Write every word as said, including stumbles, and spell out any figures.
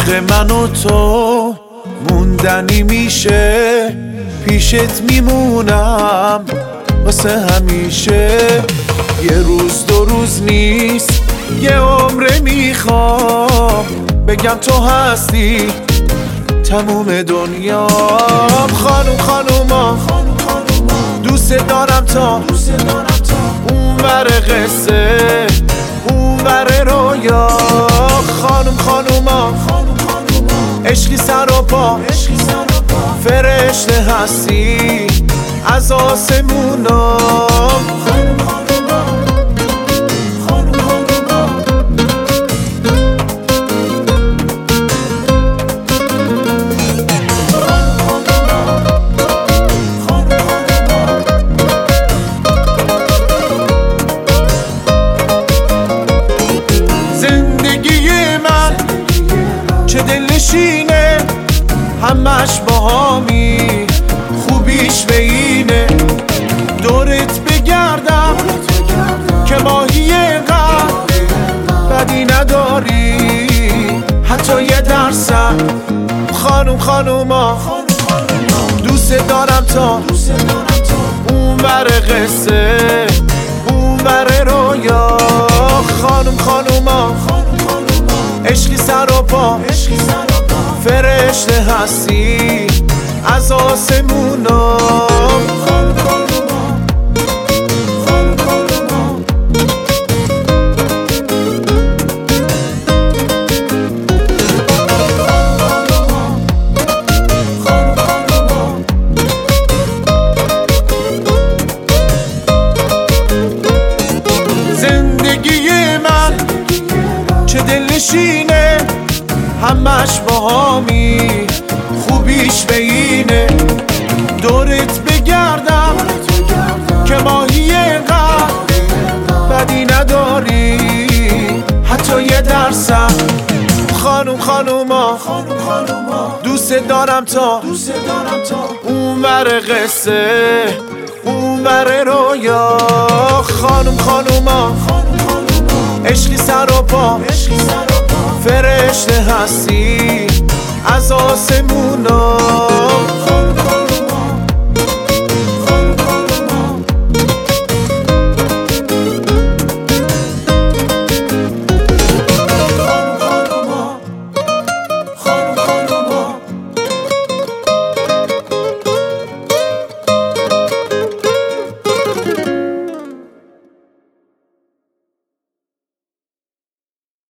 عشق من و تو موندنی میشه، پیشت میمونم واسه همیشه. یه روز دو روز نیست، یه عمره میخوام بگم تو هستی تموم دنیام. خانوم خانوما دوست دارم تا اون ور قصه اون ور رویا. خانوم خانوما عشقی سر و پا فرشته هستی از آسمونام. زندگی من چه دلنشینه، همش باهامی خوبیش به اینه. دورت بگردم که ماهی قد بدی نداری حتی یه درصد. خانوم خانوما دوست دارم تا اون ور قصه اون ور رویا. خانوم خانوما عشقی سر و پا فرشته هستی از آسمونام. زندگی من چه دلنشینه، همش باهامی خوبیش به اینه. دورت بگردم که ماهی قد بدی نداری حتی یه درصد. خانوم خانوما دوست دارم تا اون ور قصه اون ور رویا. خانوم خانوما عشقی سر و پا فرشته هستی از آسمونا.